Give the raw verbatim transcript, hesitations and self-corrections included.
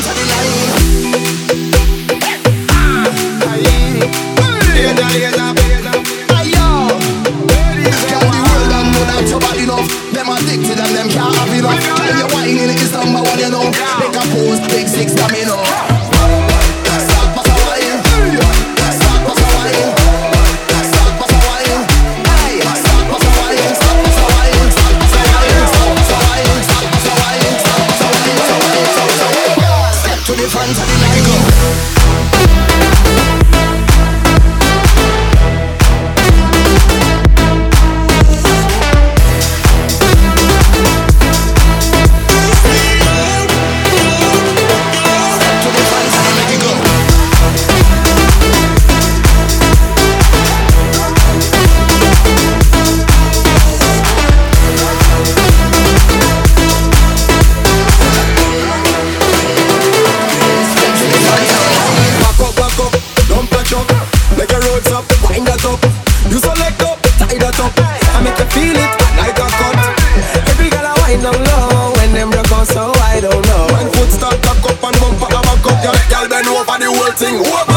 front of the line. Ayo, girl, the world don't know that you're bad enough. Them addicted and them can't have enough. Girl, your whining is number one, you know. Make a post, big six, damn you know. Stop, pass a wine. Stop, pass a wine. Stop, pass a wine. Hey, stop, pass a wine. Stop, pass a wine. Stop, pass a wine. Stop, pass a wine. Stop, pass a wine. Stop, pass a wine. Step to the front of the line. Thing over